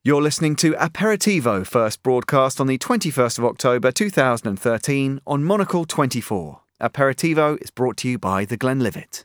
You're listening to Aperitivo, first broadcast on the 21st of October 2013 on Monocle 24. Aperitivo is brought to you by The Glenlivet.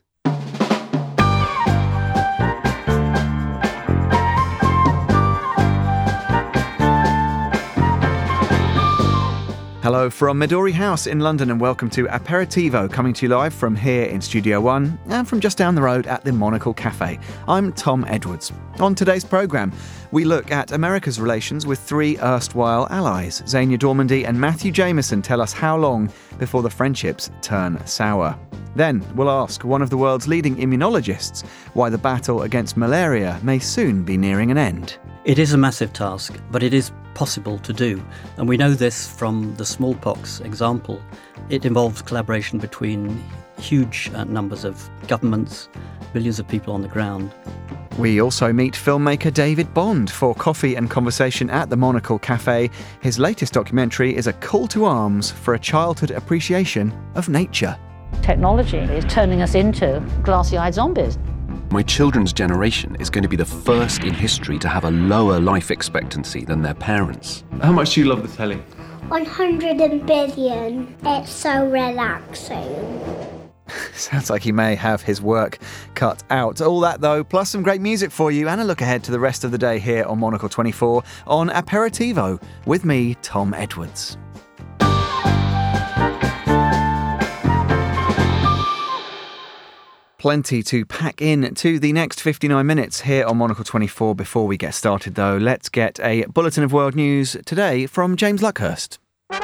Hello from Midori House in London and welcome to Aperitivo, coming to you live from here in Studio One and from just down the road at the Monocle Cafe. I'm Tom Edwards. On today's programme, we look at America's relations with three erstwhile allies. Xenia Dormondy and Matthew Jameson tell us how long before the friendships turn sour. Then we'll ask one of the world's leading immunologists why the battle against malaria may soon be nearing an end. It is a massive task, but it is possible to do. And we know this from the smallpox example. It involves collaboration between huge numbers of governments, millions of people on the ground. We also meet filmmaker David Bond for coffee and conversation at the Monocle Cafe. His latest documentary is a call to arms for a childhood appreciation of nature. Technology is turning us into glassy-eyed zombies. My children's generation is going to be the first in history to have a lower life expectancy than their parents. How much do you love the telly? 100 billion. It's so relaxing. Sounds like he may have his work cut out. All that, though, plus some great music for you and a look ahead to the rest of the day here on Monocle 24 on Aperitivo with me, Tom Edwards. Plenty to pack in to the next 59 minutes here on Monocle 24. Before we get started, though, let's get a bulletin of world news today from James Luckhurst.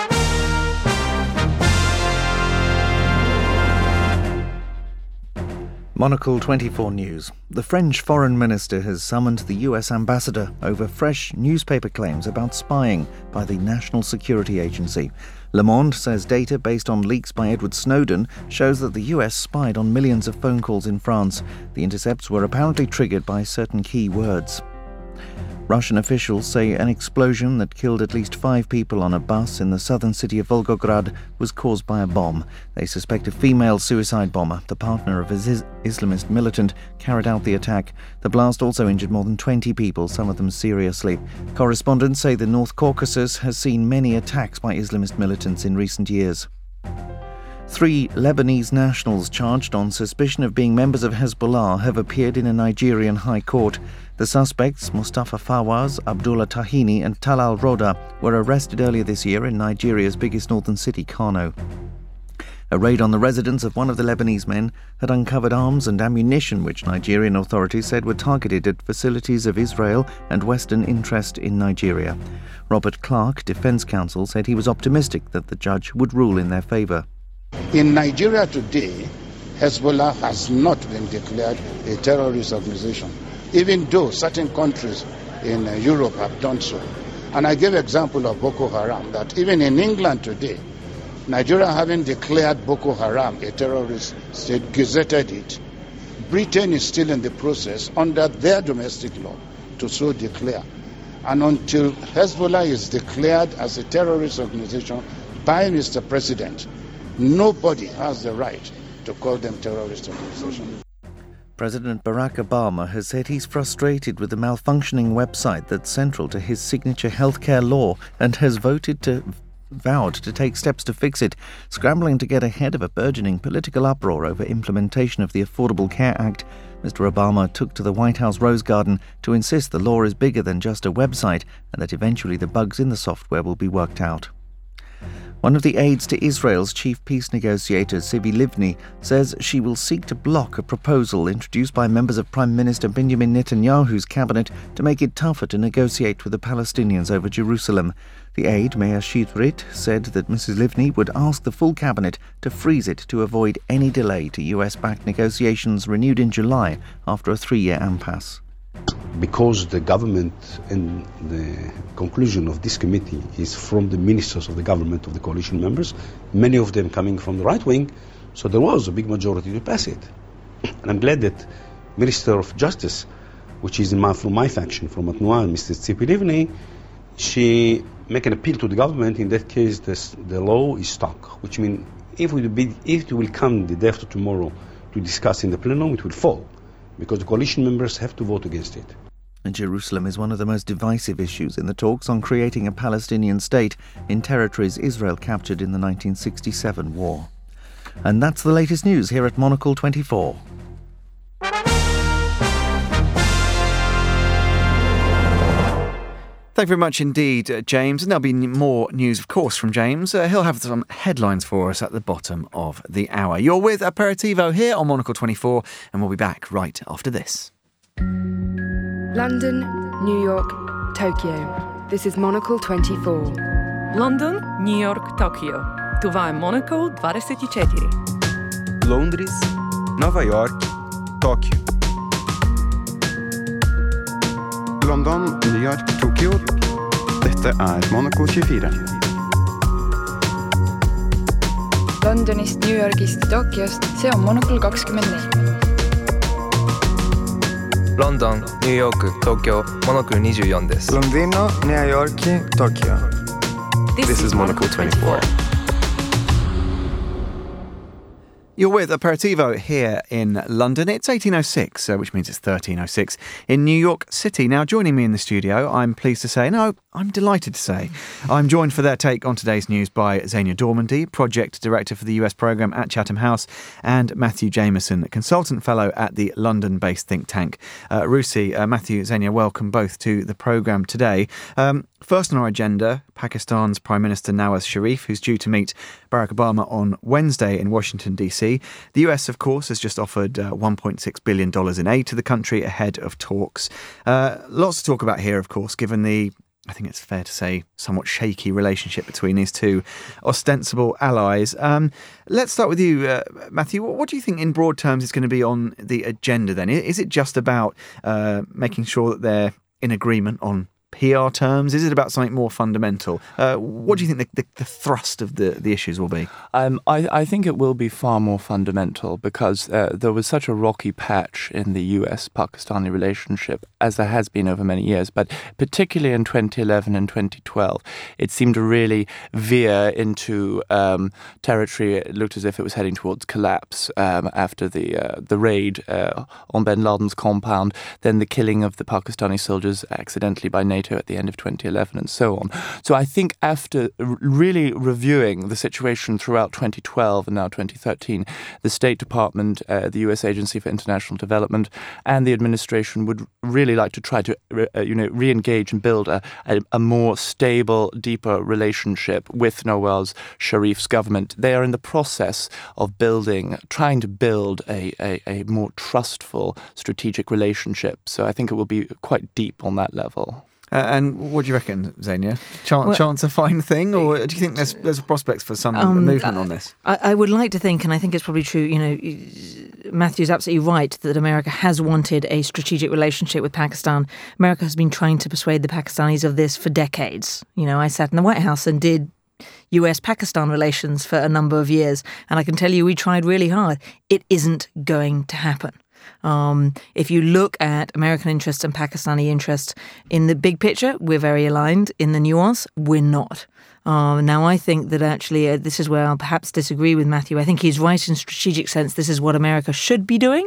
Monocle 24 News. The French foreign minister has summoned the US ambassador over fresh newspaper claims about spying by the National Security Agency. Le Monde says data based on leaks by Edward Snowden shows that the US spied on millions of phone calls in France. The intercepts were apparently triggered by certain key words. Russian officials say an explosion that killed at least 5 people on a bus in the southern city of Volgograd was caused by a bomb. They suspect a female suicide bomber, the partner of an Islamist militant, carried out the attack. The blast also injured more than 20 people, some of them seriously. Correspondents say the North Caucasus has seen many attacks by Islamist militants in recent years. 3 Lebanese nationals charged on suspicion of being members of Hezbollah have appeared in a Nigerian high court. The suspects, Mustafa Fawaz, Abdullah Tahini and Talal Roda, were arrested earlier this year in Nigeria's biggest northern city, Kano. A raid on the residence of one of the Lebanese men had uncovered arms and ammunition which Nigerian authorities said were targeted at facilities of Israel and Western interest in Nigeria. Robert Clark, defense counsel, said he was optimistic that the judge would rule in their favor. In Nigeria today, Hezbollah has not been declared a terrorist organization, even though certain countries in Europe have done so. And I gave example of Boko Haram, that even in England today, Nigeria having declared Boko Haram a terrorist state, gazetted it. Britain is still in the process under their domestic law to so declare. And until Hezbollah is declared as a terrorist organization by Mr. President, nobody has the right to call them terrorist organizations. President Barack Obama has said he's frustrated with the malfunctioning website that's central to his signature healthcare law and has vowed to take steps to fix it, scrambling to get ahead of a burgeoning political uproar over implementation of the Affordable Care Act. Mr. Obama took to the White House Rose Garden to insist the law is bigger than just a website and that eventually the bugs in the software will be worked out. One of the aides to Israel's chief peace negotiator, Tzipi Livni, says she will seek to block a proposal introduced by members of Prime Minister Benjamin Netanyahu's cabinet to make it tougher to negotiate with the Palestinians over Jerusalem. The aide, Meir Shitrit, said that Mrs. Livni would ask the full cabinet to freeze it to avoid any delay to US-backed negotiations renewed in July after a 3-year impasse. Because the government and the conclusion of this committee is from the ministers of the government of the coalition members, many of them coming from the right wing, so there was a big majority to pass it. And I'm glad that Minister of Justice, which is from my faction, from Atnua, Mr. Tzipi Livni, she make an appeal to the government. In that case, the law is stuck, which means if it will come the day after tomorrow to discuss in the plenum, it will fall, because the coalition members have to vote against it. And Jerusalem is one of the most divisive issues in the talks on creating a Palestinian state in territories Israel captured in the 1967 war. And that's the latest news here at Monocle 24. Thank you very much indeed, James. And there'll be more news, of course, from James. He'll have some headlines for us at the bottom of the hour. You're with Aperitivo here on Monocle 24, and we'll be back right after this. London, New York, Tokyo. This is Monocle 24. London, New York, Tokyo. Това е Monocle 24. Londres, Nova York, Tóquio. London, New York, Tokyo. Dette er Monocle 24. Londonist, New Yorgist, Tokyost, see on Monocle 24. London, New York, Tokyo, Monocle 24 です。 Londino, New York, Tokyo. This is Monocle 24. You're with Aperitivo here in London. It's 18:06, which means it's 13:06 in New York City. Now, joining me in the studio, I'm pleased to say, no, I'm delighted to say, I'm joined for their take on today's news by Xenia Dormandy, Project Director for the US Programme at Chatham House, and Matthew Jameson, Consultant Fellow at the London-based think tank RUSI. Matthew, Xenia, welcome both to the programme today. First on our agenda, Pakistan's Prime Minister Nawaz Sharif, who's due to meet Barack Obama on Wednesday in Washington, D.C. The US, of course, has just offered $1.6 billion in aid to the country ahead of talks. Lots to talk about here, of course, given the, I think it's fair to say, somewhat shaky relationship between these two ostensible allies. Let's start with you, Matthew. What do you think, in broad terms, is going to be on the agenda then? Is it just about making sure that they're in agreement on PR terms? Is it about something more fundamental? What do you think the thrust of the issues will be? I think it will be far more fundamental because there was such a rocky patch in the US-Pakistani relationship, as there has been over many years, but particularly in 2011 and 2012, it seemed to really veer into territory. It looked as if it was heading towards collapse after the raid on bin Laden's compound, then the killing of the Pakistani soldiers accidentally by NATO at the end of 2011 and so on. So I think after really reviewing the situation throughout 2012 and now 2013, the State Department, the US Agency for International Development and the administration would really like to try to re-engage and build a more stable, deeper relationship with Nawaz Sharif's government. They are in the process of trying to build a more trustful strategic relationship. So I think it will be quite deep on that level. And what do you reckon, Xenia? Chance a fine thing, or do you think there's prospects for some movement on this? I would like to think, and I think it's probably true, Matthew's absolutely right that America has wanted a strategic relationship with Pakistan. America has been trying to persuade the Pakistanis of this for decades. I sat in the White House and did US-Pakistan relations for a number of years, and I can tell you we tried really hard. It isn't going to happen. If you look at American interests and Pakistani interests in the big picture, we're very aligned. In the nuance, we're not. Now, I think that actually this is where I'll perhaps disagree with Matthew. I think he's right in strategic sense. This is what America should be doing,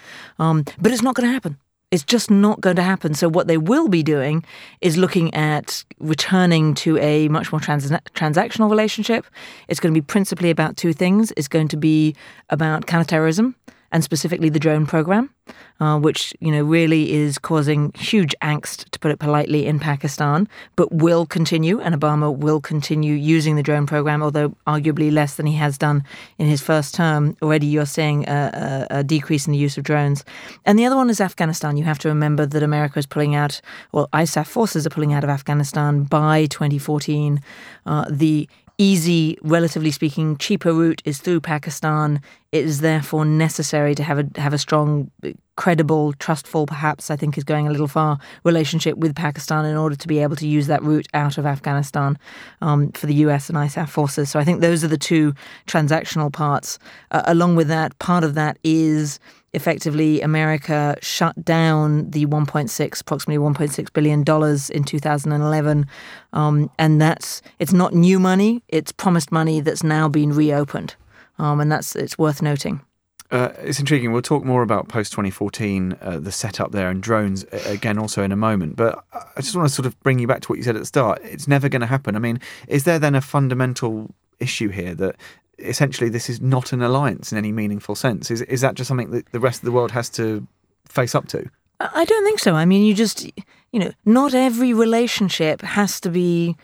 but it's not going to happen. It's just not going to happen. So what they will be doing is looking at returning to a much more transactional relationship. It's going to be principally about two things. It's going to be about counterterrorism, and specifically the drone program, which really is causing huge angst, to put it politely, in Pakistan, but will continue, and Obama will continue using the drone program, although arguably less than he has done in his first term. Already you're seeing a decrease in the use of drones. And the other one is Afghanistan. You have to remember that America is pulling out, ISAF forces are pulling out of Afghanistan by 2014. The easy, relatively speaking, cheaper route is through Pakistan. It is therefore necessary to have a strong, credible, trustful, perhaps, I think is going a little far, relationship with Pakistan in order to be able to use that route out of Afghanistan for the US and ISAF forces. So I think those are the two transactional parts. Along with that, part of that is effectively America shut down the approximately $1.6 billion in 2011. And it's not new money, it's promised money that's now been reopened. And it's worth noting. It's intriguing. We'll talk more about post-2014, the setup there, and drones again also in a moment. But I just want to sort of bring you back to what you said at the start. It's never going to happen. I mean, is there then a fundamental issue here that essentially this is not an alliance in any meaningful sense? Is that just something that the rest of the world has to face up to? I don't think so. I mean, not every relationship has to be,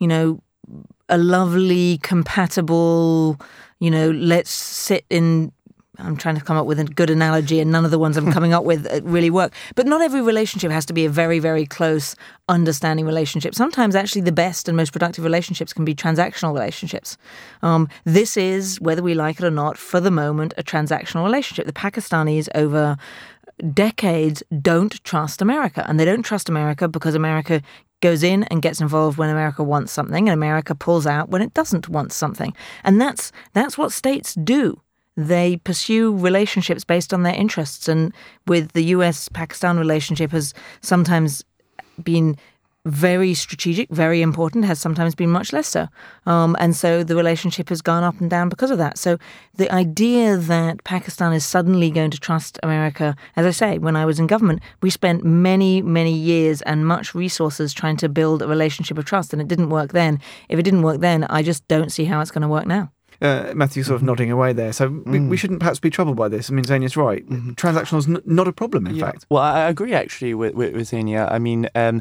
a lovely, compatible, let's sit in... I'm trying to come up with a good analogy and none of the ones I'm coming up with really work. But not every relationship has to be a very, very close, understanding relationship. Sometimes actually the best and most productive relationships can be transactional relationships. This is, whether we like it or not, for the moment, a transactional relationship. The Pakistanis over decades don't trust America. And they don't trust America because America goes in and gets involved when America wants something and America pulls out when it doesn't want something. And that's what states do. They pursue relationships based on their interests, and with the US-Pakistan relationship has sometimes been very strategic, very important, has sometimes been much less so. And so the relationship has gone up and down because of that. So the idea that Pakistan is suddenly going to trust America, as I say, when I was in government, we spent many, many years and much resources trying to build a relationship of trust, and it didn't work then. If it didn't work then, I just don't see how it's going to work now. Matthew sort of nodding away there. So we shouldn't perhaps be troubled by this. I mean, Xenia's right. Transactional is not a problem, in fact. Well, I agree actually with Xenia. I mean, in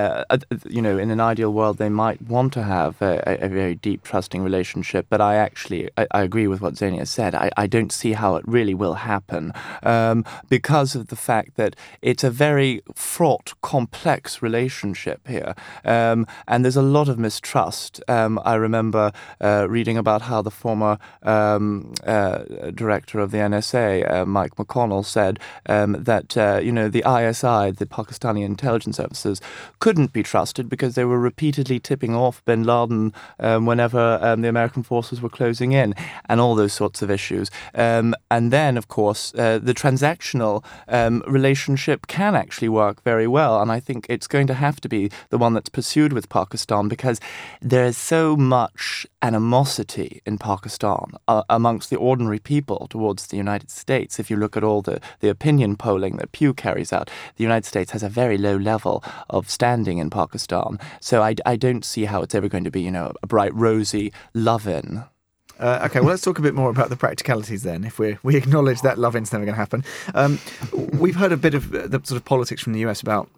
an ideal world, they might want to have a very deep, trusting relationship. But I agree with what Xenia said. I don't see how it really will happen because of the fact that it's a very fraught, complex relationship here. And there's a lot of mistrust. I remember reading about how the former director of the NSA, Mike McConnell, said that the ISI, the Pakistani intelligence services, couldn't be trusted because they were repeatedly tipping off bin Laden whenever the American forces were closing in, and all those sorts of issues. And then, of course, the transactional relationship can actually work very well, and I think it's going to have to be the one that's pursued with Pakistan because there is so much animosity in Pakistan amongst the ordinary people towards the United States. If you look at all the opinion polling that Pew carries out, the United States has a very low level of standing in Pakistan. So I don't see how it's ever going to be, a bright, rosy love-in. Okay, well, let's talk a bit more about the practicalities then, if we acknowledge that love-in's never going to happen. We've heard a bit of the sort of politics from the US about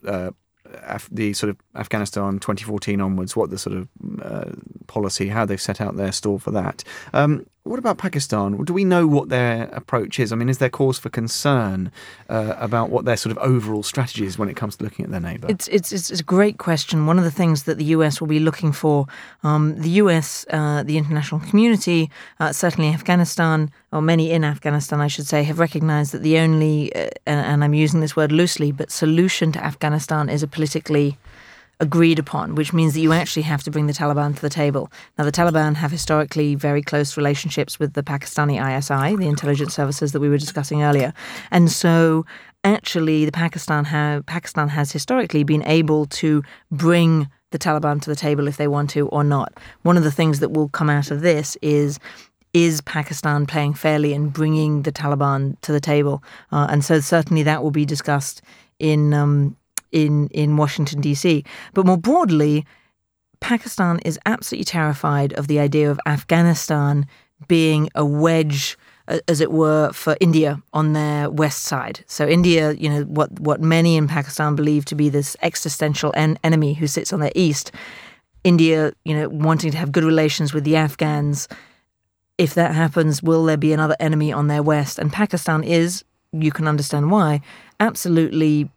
the sort of Afghanistan 2014 onwards, what the sort of policy, how they've set out their stall for that. What about Pakistan? Do we know what their approach is? I mean, is there cause for concern about what their sort of overall strategy is when it comes to looking at their neighbour? It's a great question. One of the things that the US will be looking for, the US, the international community, certainly Afghanistan, or many in Afghanistan, I should say, have recognised that the only, and I'm using this word loosely, but solution to Afghanistan is a politically agreed upon, which means that you actually have to bring the Taliban to the table. Now, the Taliban have historically very close relationships with the Pakistani ISI, the intelligence services that we were discussing earlier. And so actually the Pakistan has historically been able to bring the Taliban to the table if they want to or not. One of the things that will come out of this is Pakistan playing fairly and bringing the Taliban to the table? And so certainly that will be discussed in Washington, D.C. But more broadly, Pakistan is absolutely terrified of the idea of Afghanistan being a wedge, as it were, for India on their west side. So India, what many in Pakistan believe to be this existential enemy who sits on their east. India, wanting to have good relations with the Afghans. If that happens, will there be another enemy on their west? And Pakistan is, you can understand why, absolutely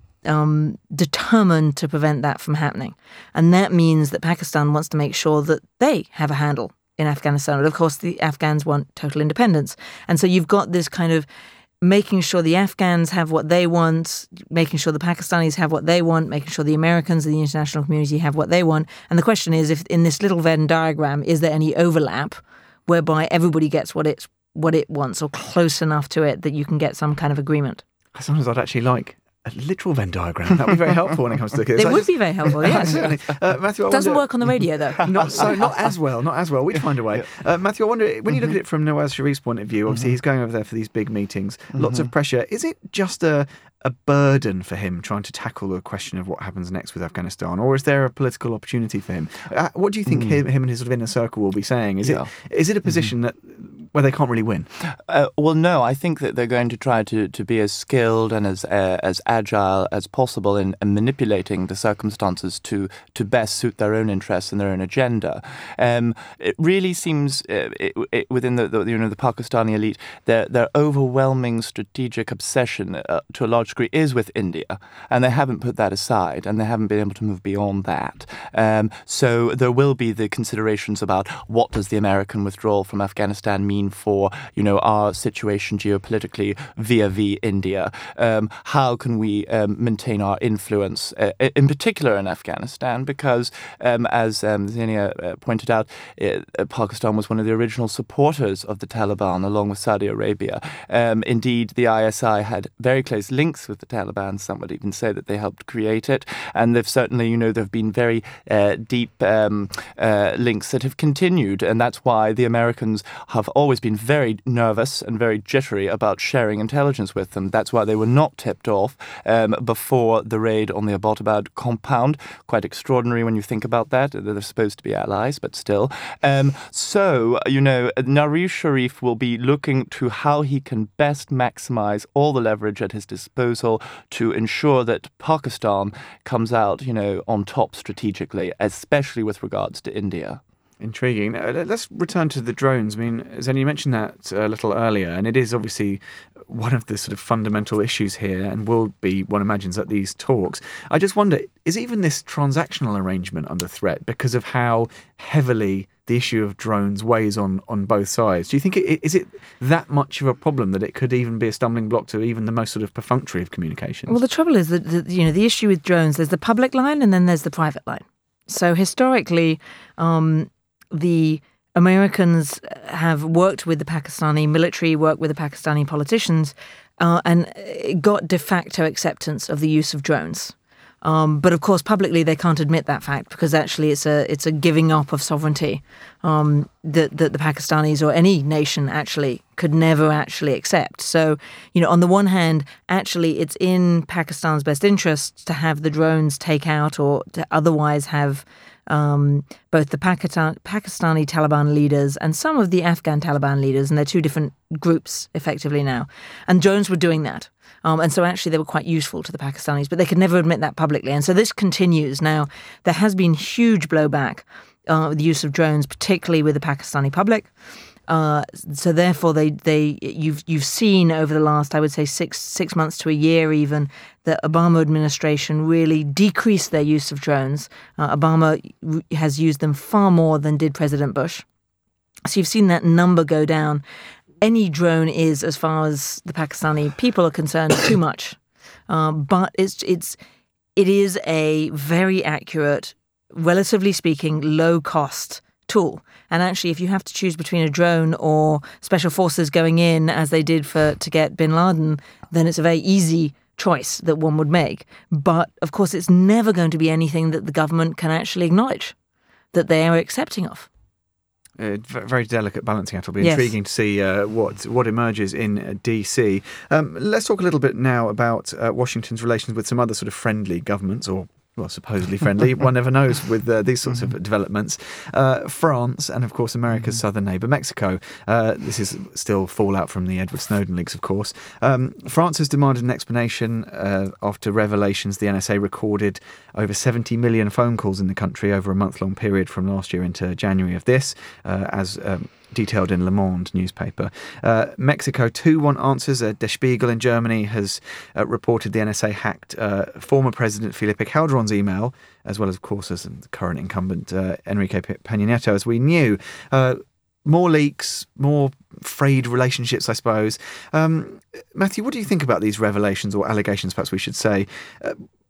determined to prevent that from happening. And that means that Pakistan wants to make sure that they have a handle in Afghanistan. And of course, the Afghans want total independence. And so you've got this kind of making sure the Afghans have what they want, making sure the Pakistanis have what they want, making sure the Americans and the international community have what they want. And the question is, if in this little Venn diagram, is there any overlap whereby everybody gets what it wants or close enough to it that you can get some kind of agreement? Sometimes I'd actually like a literal Venn diagram. That would be very helpful when it comes to kids. It would be very helpful, yes. Matthew, doesn't work on the radio, though. Not as well. We'd find a way. Matthew, I wonder, when you look at it from Nawaz Sharif's point of view, obviously he's going over there for these big meetings, lots of pressure. Is it just a burden for him trying to tackle the question of what happens next with Afghanistan, or is there a political opportunity for him? What do you think him and his sort of inner circle will be saying? Is it a position that where they can't really win? Well, no. I think that they're going to try to be as skilled and as agile as possible in manipulating the circumstances to best suit their own interests and their own agenda. It really seems within the Pakistani elite, their overwhelming strategic obsession to a large degree is with India, and they haven't put that aside, and they haven't been able to move beyond that. So there will be the considerations about what does the American withdrawal from Afghanistan mean for our situation geopolitically vis-a-vis India. How can we maintain our influence, in particular in Afghanistan? Because as Zenia pointed out, Pakistan was one of the original supporters of the Taliban, along with Saudi Arabia. Indeed, the ISI had very close links with the Taliban. Some would even say that they helped create it, and they've certainly, there have been very deep links that have continued, and that's why the Americans have always been very nervous and very jittery about sharing intelligence with them. That's why they were not tipped off before the raid on the Abbottabad compound. Quite extraordinary when you think about that. They're supposed to be allies, but still. So, Nawaz Sharif will be looking to how he can best maximize all the leverage at his disposal to ensure that Pakistan comes out, on top strategically, especially with regards to India. Intriguing. Let's return to the drones. I mean, Zen, you mentioned that a little earlier, and it is obviously one of the sort of fundamental issues here, and will be, one imagines, at these talks. I just wonder, is even this transactional arrangement under threat because of how heavily the issue of drones weighs on both sides? Do you think is it that much of a problem that it could even be a stumbling block to even the most sort of perfunctory of communications? Well, the trouble is that the issue with drones, there's the public line and then there's the private line. So historically, the Americans have worked with the Pakistani military, worked with the Pakistani politicians, and got de facto acceptance of the use of drones. But of course, publicly they can't admit that fact because actually it's a giving up of sovereignty that the Pakistanis or any nation actually could never actually accept. So, on the one hand, actually it's in Pakistan's best interest to have the drones take out or to otherwise have both the Pakistani Taliban leaders and some of the Afghan Taliban leaders, and they're two different groups effectively now. And drones were doing that. And so actually they were quite useful to the Pakistanis, but they could never admit that publicly. And so this continues. Now, there has been huge blowback with the use of drones, particularly with the Pakistani public. So therefore, you've seen over the last, I would say, six months to a year even, the Obama administration really decreased their use of drones. Obama has used them far more than did President Bush. So you've seen that number go down. Any drone is, as far as the Pakistani people are concerned, too much. But it is a very accurate, relatively speaking, low cost tool. And actually, if you have to choose between a drone or special forces going in, as they did to get bin Laden, then it's a very easy choice that one would make. But of course, it's never going to be anything that the government can actually acknowledge that they are accepting of. Very delicate balancing act. It'll be intriguing to see what emerges in DC. Let's talk a little bit now about Washington's relations with some other sort of friendly governments, or supposedly friendly. One never knows with these sorts of developments. France and, of course, America's southern neighbour, Mexico. This is still fallout from the Edward Snowden leaks, of course. France has demanded an explanation after revelations the NSA recorded over 70 million phone calls in the country over a month-long period from last year into January of this, as detailed in Le Monde newspaper. Mexico too want answers. Der Spiegel in Germany has reported the NSA hacked former President Felipe Calderon's email, as well as, of course, as the current incumbent Enrique Peña Nieto, as we knew. More leaks, more frayed relationships, I suppose. Matthew, what do you think about these revelations, or allegations, perhaps we should say?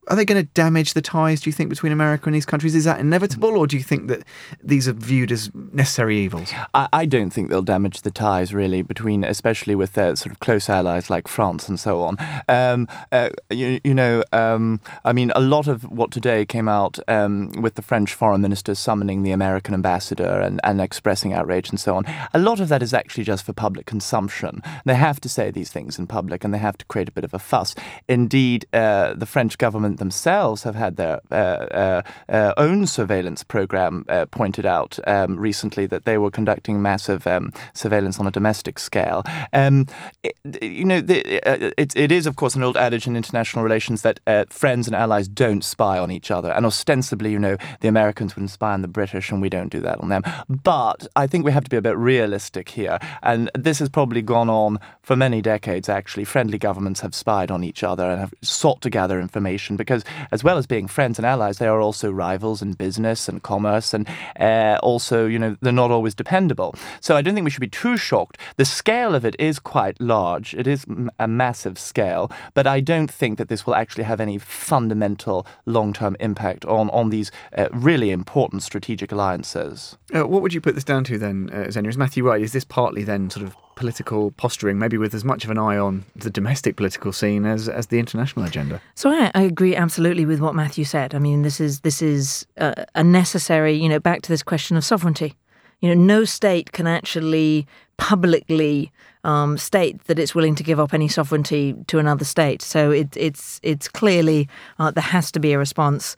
Are they going to damage the ties, do you think, between America and these countries? Is that inevitable, or do you think that these are viewed as necessary evils? I don't think they'll damage the ties, really, between, especially with their sort of close allies like France and so on. I mean, a lot of what today came out with the French foreign minister summoning the American ambassador and expressing outrage and so on, a lot of that is actually just for public consumption. They have to say these things in public and they have to create a bit of a fuss. Indeed, the French government themselves have had their own surveillance program pointed out recently that they were conducting massive surveillance on a domestic scale. It is, of course, an old adage in international relations that friends and allies don't spy on each other. And ostensibly, the Americans wouldn't spy on the British and we don't do that on them. But I think we have to be a bit realistic here. And this has probably gone on for many decades, actually. Friendly governments have spied on each other and have sought to gather information because, as well as being friends and allies, they are also rivals in business and commerce, and also, they're not always dependable. So I don't think we should be too shocked. The scale of it is quite large. It is a massive scale, but I don't think that this will actually have any fundamental long-term impact on these really important strategic alliances. What would you put this down to then, Xenia? Is Matthew right? Is this partly then sort of political posturing, maybe with as much of an eye on the domestic political scene as the international agenda? So I agree absolutely with what Matthew said. I mean, this is a necessary, back to this question of sovereignty. No state can actually publicly state that it's willing to give up any sovereignty to another state. So it's clearly there has to be a response.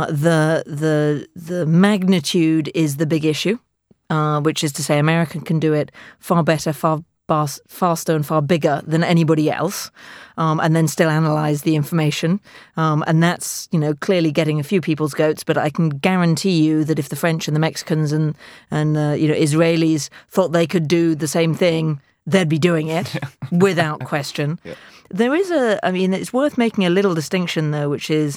The magnitude is the big issue, which is to say America can do it far better, far faster and far bigger than anybody else, and then still analyse the information. And that's, clearly getting a few people's goats, but I can guarantee you that if the French and the Mexicans and Israelis thought they could do the same thing, they'd be doing it without question. Yeah. There is it's worth making a little distinction, though, which is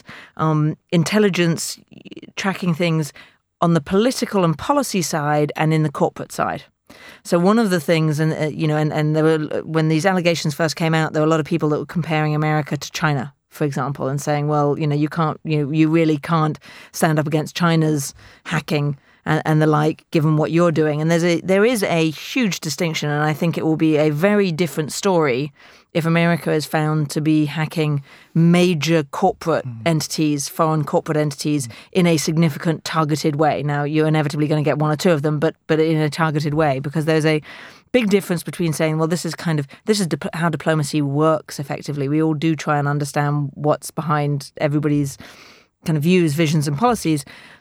intelligence tracking things on the political and policy side and in the corporate side. So one of the things, and there were, when these allegations first came out, there were a lot of people that were comparing America to China, for example, and saying, well, you really can't stand up against China's hacking and the like, given what you're doing. And there is a huge distinction, and I think it will be a very different story if America is found to be hacking major corporate entities, foreign corporate entities, in a significant targeted way. Now, you're inevitably going to get one or two of them, but in a targeted way, because there's a big difference between saying, well, this is how diplomacy works effectively. We all do try and understand what's behind everybody's kind of views, visions and policies.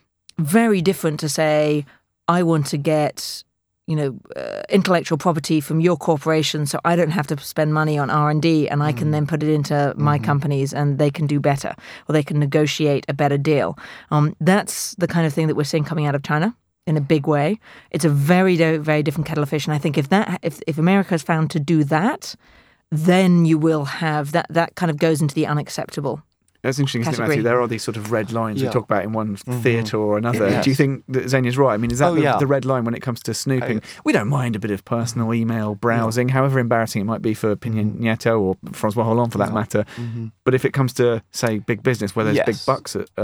Very different to say, I want to get intellectual property from your corporation so I don't have to spend money on R&D and I can then put it into my companies and they can do better, or they can negotiate a better deal. That's the kind of thing that we're seeing coming out of China in a big way. It's a very, very different kettle of fish. And I think if America is found to do that, then you will have that kind of goes into the unacceptable. That's interesting, isn't it, Matthew? There are these sort of red lines we talk about in one theatre or another. Yes. Do you think that Xenia's right? I mean, is that the red line when it comes to snooping? We don't mind a bit of personal email browsing, however embarrassing it might be for Peña Nieto or François Hollande for that matter. But if it comes to, say, big business where there's big bucks at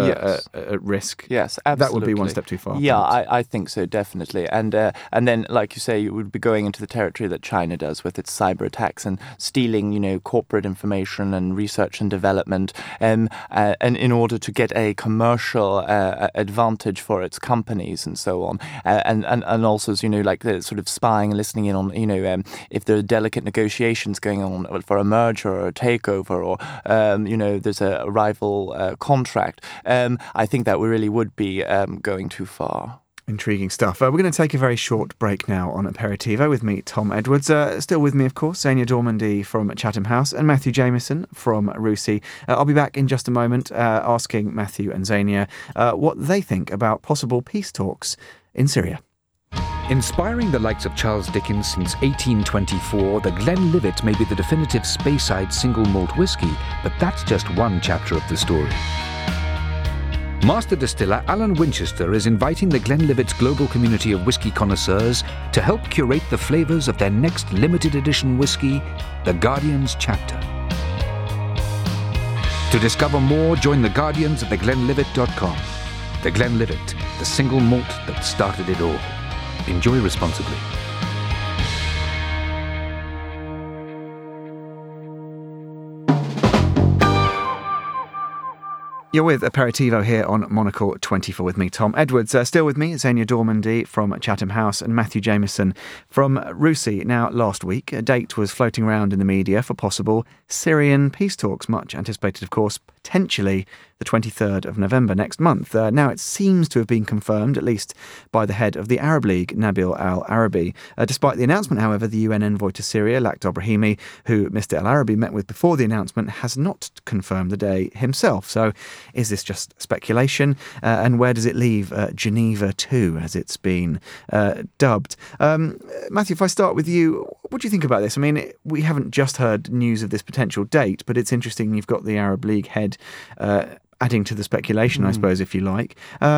risk, yes, absolutely, that would be one step too far. Yeah, I think so, definitely. And then, like you say, you would be going into the territory that China does with its cyber attacks and stealing, corporate information and research and development. And in order to get a commercial advantage for its companies and so on, and also, like the sort of spying and listening in on, if there are delicate negotiations going on for a merger or a takeover, or there's a rival contract. I think that we really would be going too far. Intriguing stuff. We're going to take a very short break now on Aperitivo with me, Tom Edwards. Still with me, of course, Xenia Dormondy from Chatham House and Matthew Jameson from RUSI. I'll be back in just a moment asking Matthew and Xenia what they think about possible peace talks in Syria. Inspiring the likes of Charles Dickens since 1824, the Glenlivet may be the definitive Speyside single malt whiskey, but that's just one chapter of the story. Master distiller Alan Winchester is inviting the Glenlivet's global community of whiskey connoisseurs to help curate the flavours of their next limited edition whiskey, the Guardian's Chapter. To discover more, join the Guardians at theglenlivet.com. The Glenlivet, the single malt that started it all. Enjoy responsibly. You're with Aperitivo here on Monocle 24 with me, Tom Edwards. Still with me, Xenia Dormandy from Chatham House and Matthew Jameson from RUSI. Now, last week, a date was floating around in the media for possible Syrian peace talks, much anticipated, of course, potentially the 23rd of November next month. Now, it seems to have been confirmed, at least by the head of the Arab League, Nabil al-Arabi. Despite the announcement, however, the UN envoy to Syria, Lakhdar Brahimi, who Mr al-Arabi met with before the announcement, has not confirmed the day himself. So, is this just speculation? And where does it leave Geneva 2, as it's been dubbed? Matthew, if I start with you, what do you think about this? I mean, we haven't just heard news of this potential date, but it's interesting you've got the Arab League head adding to the speculation, I suppose, if you like.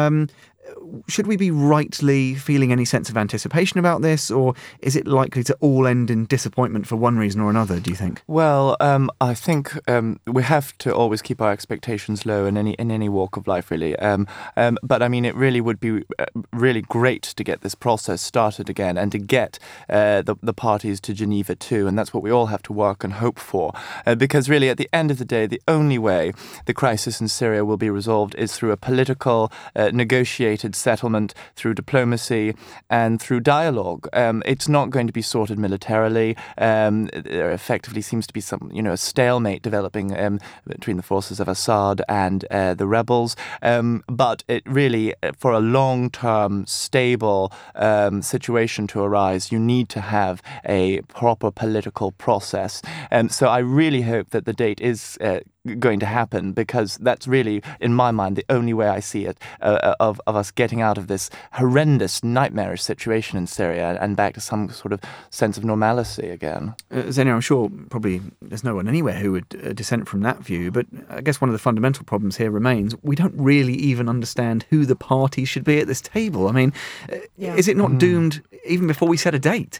Should we be rightly feeling any sense of anticipation about this, or is it likely to all end in disappointment for one reason or another, do you think? Well, I think we have to always keep our expectations low in any walk of life, really. But I mean, it really would be really great to get this process started again and to get the parties to Geneva too, and that's what we all have to work and hope for. Because really, at the end of the day, the only way the crisis in Syria will be resolved is through a political, negotiated settlement, through diplomacy and through dialogue. It's not going to be sorted militarily. There effectively seems to be a stalemate developing between the forces of Assad and the rebels. But it really, for a long-term, stable situation to arise, you need to have a proper political process. So I really hope that the date is going to happen, because that's really, in my mind, the only way I see it of us getting out of this horrendous, nightmarish situation in Syria and back to some sort of sense of normalcy again. Xenia, I'm sure probably there's no one anywhere who would dissent from that view, but I guess one of the fundamental problems here remains we don't really even understand who the parties should be at this table. I mean, is it not doomed even before we set a date?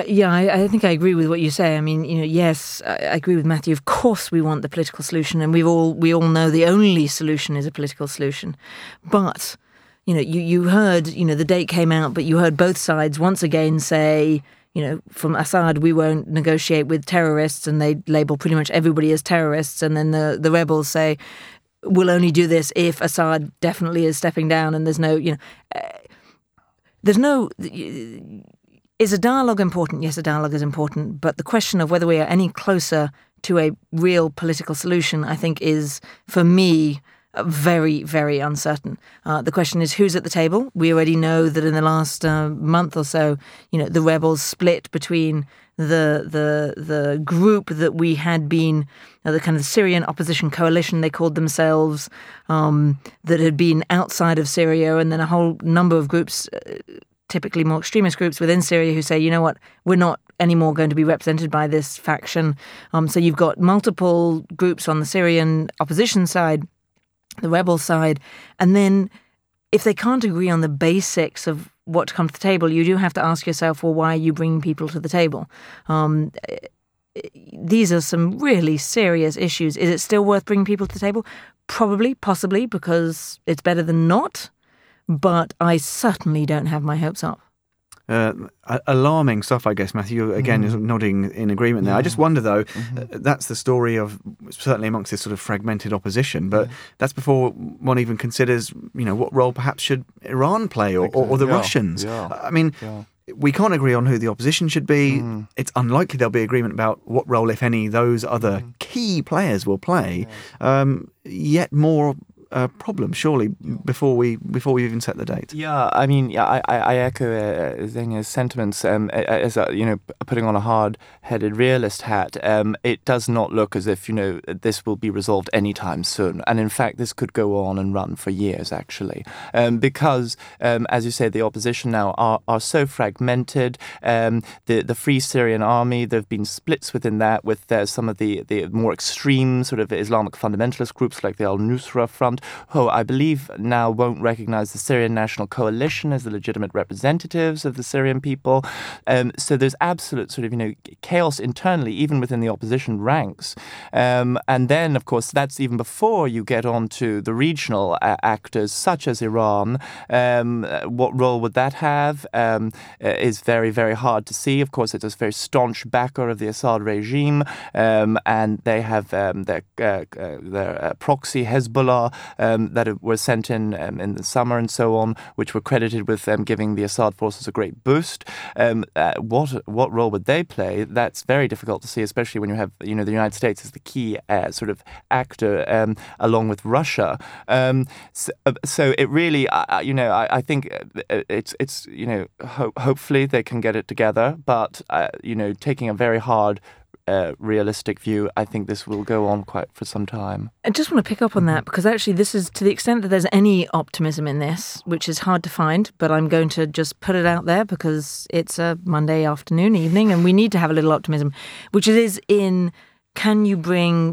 I think I agree with what you say. I mean, yes, I agree with Matthew. Of course we want the political solution, and we all know the only solution is a political solution. But, you heard, the date came out, but you heard both sides once again say, from Assad, we won't negotiate with terrorists, and they label pretty much everybody as terrorists. And then the rebels say, we'll only do this if Assad definitely is stepping down, and there's no, is a dialogue important? Yes, a dialogue is important, but the question of whether we are any closer to a real political solution, I think, is, for me, very, very uncertain. The question is, who's at the table? We already know that in the last month or so, the rebels split between the group that we had been, the kind of Syrian opposition coalition, they called themselves, that had been outside of Syria, and then a whole number of groups, typically more extremist groups within Syria, who say, you know what, we're not anymore going to be represented by this faction. So you've got multiple groups on the Syrian opposition side, the rebel side, and then if they can't agree on the basics of what to come to the table, you do have to ask yourself, well, why are you bringing people to the table? These are some really serious issues. Is it still worth bringing people to the table? Probably, possibly, because it's better than not, but I certainly don't have my hopes up. Alarming stuff, I guess, Matthew. Again, is nodding in agreement there. I just wonder, though, that's the story of, certainly amongst this sort of fragmented opposition, but that's before one even considers, what role perhaps should Iran play or the Russians. I mean, we can't agree on who the opposition should be. It's unlikely there'll be agreement about what role, if any, those other key players will play. Yet more problem, surely, before we even set the date. I mean, I echo Xenia's sentiments. As putting on a hard-headed realist hat, it does not look as if this will be resolved anytime soon. And in fact, this could go on and run for years, actually, because, as you say, the opposition now are so fragmented. The Free Syrian Army, there have been splits within that, with some of the more extreme sort of Islamic fundamentalist groups like the Al-Nusra Front. government, who I believe now won't recognize the Syrian National Coalition as the legitimate representatives of the Syrian people. So there's absolute sort of, chaos internally, even within the opposition ranks. And then, of course, that's even before you get on to the regional actors, such as Iran. What role would that have is very, very hard to see. Of course, it's a very staunch backer of the Assad regime, and they have their proxy Hezbollah that were sent in the summer and so on, which were credited with giving the Assad forces a great boost. What role would they play? That's very difficult to see, especially when you have the United States as the key sort of actor along with Russia. So it really, I think it's hopefully they can get it together, but taking a very hard realistic view, I think this will go on quite for some time. I just want to pick up on that, because actually this is, to the extent that there's any optimism in this, which is hard to find, but I'm going to just put it out there because it's a Monday afternoon, evening, and we need to have a little optimism, which is in, can you bring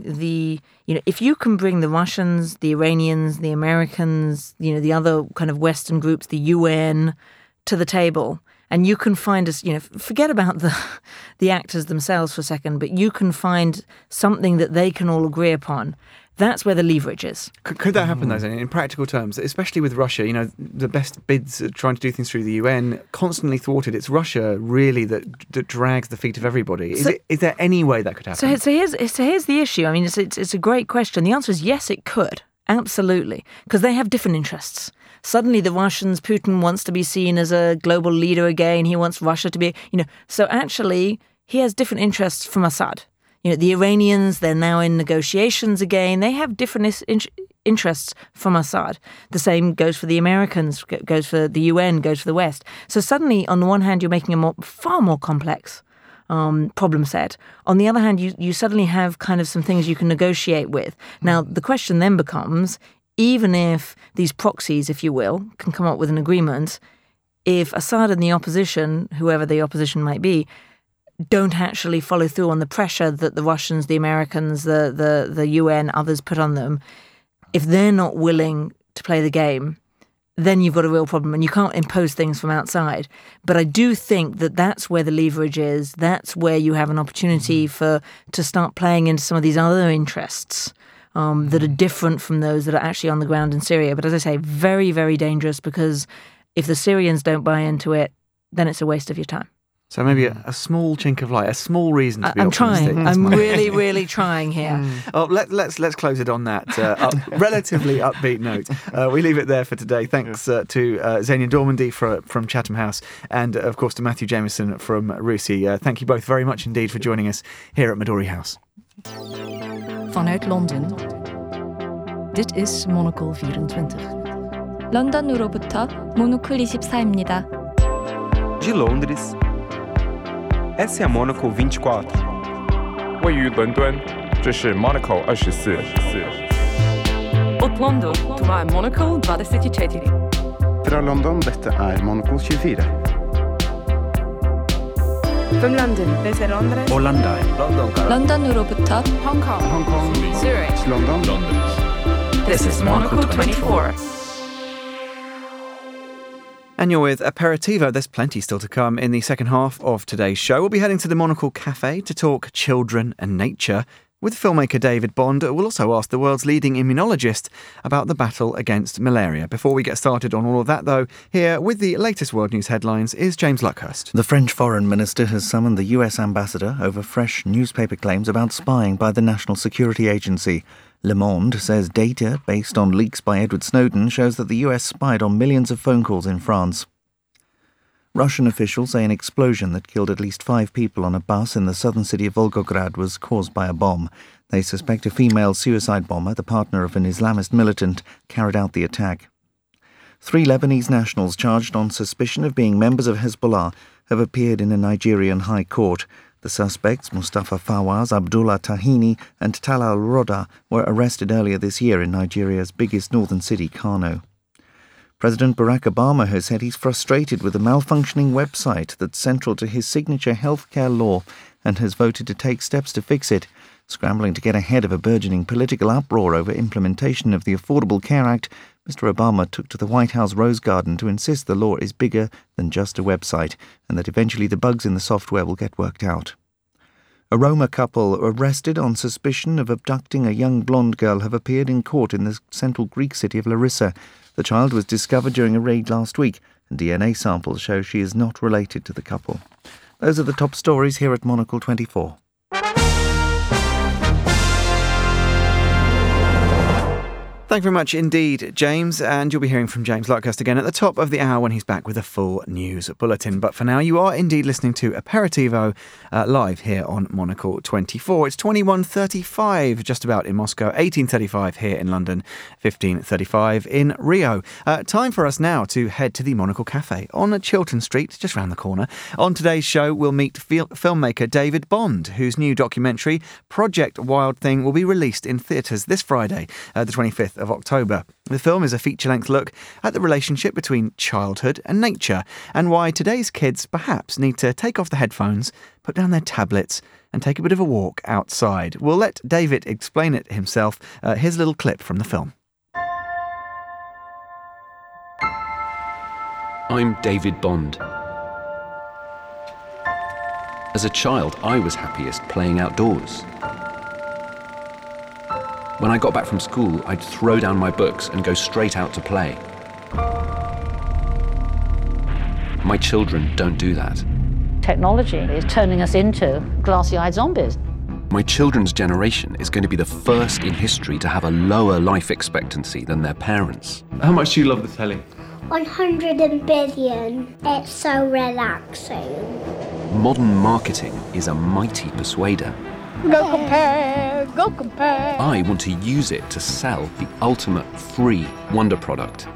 if you can bring the Russians, the Iranians, the Americans, the other kind of Western groups, the UN, to the table, and you can find us, forget about the actors themselves for a second, but you can find something that they can all agree upon. That's where the leverage is. Could that happen, though, in practical terms, especially with Russia? The best bids at trying to do things through the UN, constantly thwarted. It's Russia, really, that drags the feet of everybody. Is there any way that could happen? So here's the issue. I mean, it's a great question. The answer is yes, it could. Absolutely. Because they have different interests. Suddenly the Russians, Putin wants to be seen as a global leader again. He wants Russia to be, So actually, he has different interests from Assad. The Iranians, they're now in negotiations again. They have different interests from Assad. The same goes for the Americans, goes for the UN, goes for the West. So suddenly, on the one hand, you're making a far more complex problem set. On the other hand, you suddenly have kind of some things you can negotiate with. Now, the question then becomes, even if these proxies, if you will, can come up with an agreement, if Assad and the opposition, whoever the opposition might be, don't actually follow through on the pressure that the Russians, the Americans, the UN, others put on them, if they're not willing to play the game, then you've got a real problem, and you can't impose things from outside. But I do think that that's where the leverage is. That's where you have an opportunity to start playing into some of these other interests that are different from those that are actually on the ground in Syria. But as I say, very, very dangerous, because if the Syrians don't buy into it, then it's a waste of your time. So maybe a small chink of light, a small reason to be optimistic. I'm trying. I'm really, really trying here. Oh, let's close it on that relatively upbeat note. We leave it there for today. Thanks to Zainian Dormandy from Chatham House, and of course to Matthew Jameson from RUSI. Thank you both very much indeed for joining us here at Midori House. Vanuit Londen. Dit is Monocle 24. 런던으로부터 모노클 24입니다. De Londres, essa é a Monocle 24. 位于伦敦，这是 Monocle 24. Od London, това е Monocle 24. Fra London, dette er Monocle 24. From London, desde Londres. Hollanda. 런던으로부터 Hong Kong. Zurich. London. This is Monocle 24. And you're with Aperitivo. There's plenty still to come in the second half of today's show. We'll be heading to the Monocle Cafe to talk children and nature with filmmaker David Bond. We'll also ask the world's leading immunologist about the battle against malaria. Before we get started on all of that, though, here with the latest world news headlines is James Luckhurst. The French foreign minister has summoned the US ambassador over fresh newspaper claims about spying by the National Security Agency. Le Monde says data based on leaks by Edward Snowden shows that the US spied on millions of phone calls in France. Russian officials say an explosion that killed at least 5 people on a bus in the southern city of Volgograd was caused by a bomb. They suspect a female suicide bomber, the partner of an Islamist militant, carried out the attack. 3 Lebanese nationals charged on suspicion of being members of Hezbollah have appeared in a Nigerian high court. The suspects, Mustafa Fawaz, Abdullah Tahini and Talal Roda, were arrested earlier this year in Nigeria's biggest northern city, Kano. President Barack Obama has said he's frustrated with a malfunctioning website that's central to his signature healthcare law and has voted to take steps to fix it. Scrambling to get ahead of a burgeoning political uproar over implementation of the Affordable Care Act, Mr. Obama took to the White House Rose Garden to insist the law is bigger than just a website and that eventually the bugs in the software will get worked out. A Roma couple arrested on suspicion of abducting a young blonde girl have appeared in court in the central Greek city of Larissa. The child was discovered during a raid last week, and DNA samples show she is not related to the couple. Those are the top stories here at Monocle 24. Thank you very much indeed, James, and you'll be hearing from James Luckhurst again at the top of the hour when he's back with a full news bulletin. But for now, you are indeed listening to Aperitivo live here on Monocle 24. It's 21:35 just about in Moscow, 18:35 here in London, 15:35 in Rio. Time for us now to head to the Monocle Cafe on Chiltern Street, just round the corner. On today's show, we'll meet filmmaker David Bond, whose new documentary, Project Wild Thing, will be released in theatres this Friday, the 25th of October. The film is a feature-length look at the relationship between childhood and nature and why today's kids perhaps need to take off the headphones, put down their tablets and take a bit of a walk outside. We'll let David explain it himself. Here's a little clip from the film. I'm David Bond. As a child, I was happiest playing outdoors. When I got back from school, I'd throw down my books and go straight out to play. My children don't do that. Technology is turning us into glassy-eyed zombies. My children's generation is going to be the first in history to have a lower life expectancy than their parents. How much do you love the telly? 100 billion. It's so relaxing. Modern marketing is a mighty persuader. Go compare, go compare. I want to use it to sell the ultimate free wonder product,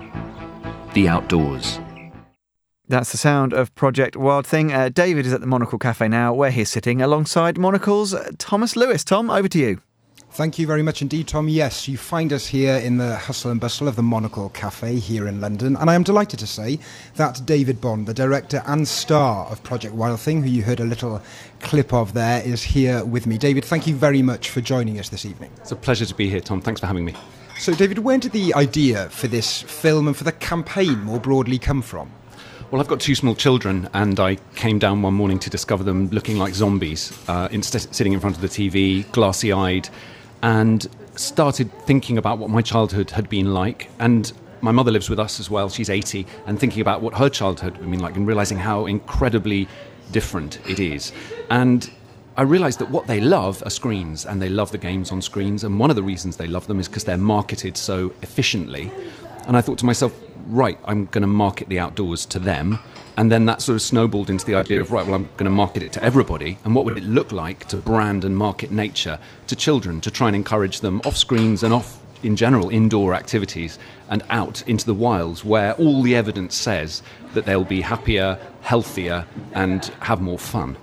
the outdoors. That's the sound of Project Wild Thing. David is at the Monocle Cafe now, where he's sitting alongside Monocle's Thomas Lewis. Tom, over to you. Thank you very much indeed, Tom. Yes, you find us here in the hustle and bustle of the Monocle Cafe here in London, and I am delighted to say that David Bond, the director and star of Project Wild Thing, who you heard a little clip of there, is here with me. David, thank you very much for joining us this evening. It's a pleasure to be here, Tom. Thanks for having me. So, David, where did the idea for this film and for the campaign more broadly come from? Well, I've got two small children, and I came down one morning to discover them looking like zombies, sitting in front of the TV, glassy-eyed, and started thinking about what my childhood had been like. And my mother lives with us as well, she's 80, and thinking about what her childhood had been like and realising how incredibly different it is. And I realised that what they love are screens, and they love the games on screens, and one of the reasons they love them is because they're marketed so efficiently. And I thought to myself, right, I'm going to market the outdoors to them. And then that sort of snowballed into the idea of, right, well, I'm going to market it to everybody. And what would it look like to brand and market nature to children, to try and encourage them off screens and off, in general, indoor activities and out into the wilds where all the evidence says that they'll be happier, healthier and have more fun.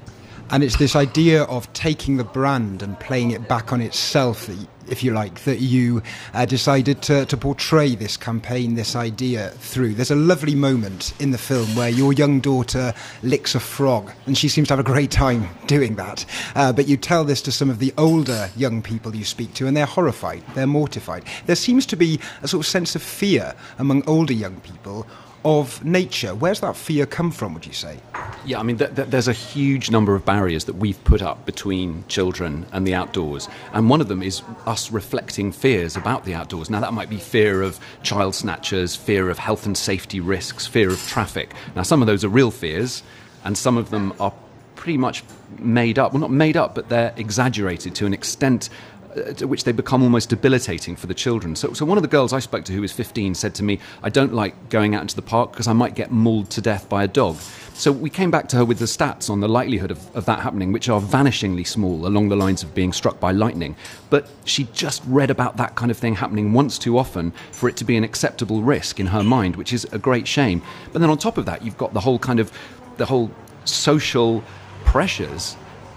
And it's this idea of taking the brand and playing it back on itself, if you like, that you decided to portray this campaign, this idea through. There's a lovely moment in the film where your young daughter licks a frog, and she seems to have a great time doing that. But you tell this to some of the older young people you speak to, and they're horrified, they're mortified. There seems to be a sort of sense of fear among older young people of nature. Where's that fear come from, would you say? Yeah, I mean, there's a huge number of barriers that we've put up between children and the outdoors. And one of them is us reflecting fears about the outdoors. Now, that might be fear of child snatchers, fear of health and safety risks, fear of traffic. Now, some of those are real fears, and some of them are pretty much made up. Well, not made up, but they're exaggerated to an extent to which they become almost debilitating for the children. So one of the girls I spoke to, who was 15, said to me, I don't like going out into the park because I might get mauled to death by a dog. So we came back to her with the stats on the likelihood of that happening, which are vanishingly small, along the lines of being struck by lightning. But she just read about that kind of thing happening once too often for it to be an acceptable risk in her mind, which is a great shame. But then on top of that, you've got the whole social pressures